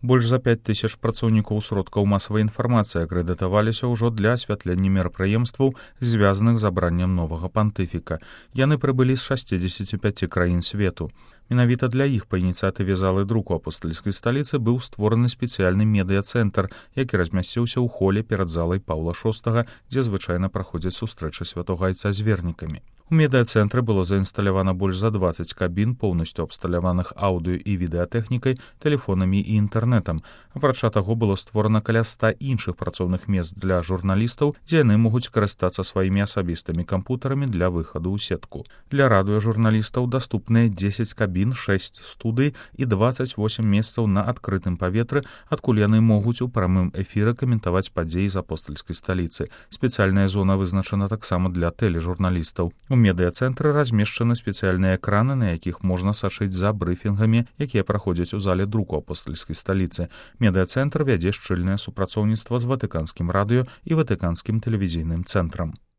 Больш за 5000 працаўнікаў сродкаў масавай інфармацыі акрэдытаваліся ўжо для асвятлення мерапрыемстваў, звязаных з абраннем новага пантыфіка. Яны прыбылі з 65 краін свету. Менавіта для іх па ініцыятыве залы друку апостальскай сталіцы быў створаны спецыяльны медыа-цэнтр, які размясціўся ў холе перад залай Паўла VI, дзе звычайна праходзяць сустрэчы святога айца з вернікамі. У медыа-цэнтры было заінсталявана больш за 20 кабін, поўнасцю абсталяваных аўдыё і відэатэхнікай, тэлефонамі і інтэрнэтам. Апрача таго, было створана каля 100 іншых працоўных мест для журналістаў, дзе яны могуць карыстацца сваімі асабістымі кампутарамі для выхаду ў сетку. Для радыёжурналістаў даступныя 10 кабін, 6 студый і 28 месцаў на адкрытым паветры, адкуль яны могуць у прамым эфіры каментаваць падзеі з апостальскай сталіцы. Спецыяльная зона вызначана таксама для тэлежурналістаў. У медыа-цэнтры размешчаны спецыяльныя экраны, на якіх можна сачыць за брыфінгамі, якія праходзяць у зале друку апостальскай сталіцы. Медыа-цэнтр вядзе шчыльнае супрацоўніцтва з ватыканскім радыё і ватыканскім тэлевізійным цэнтрам.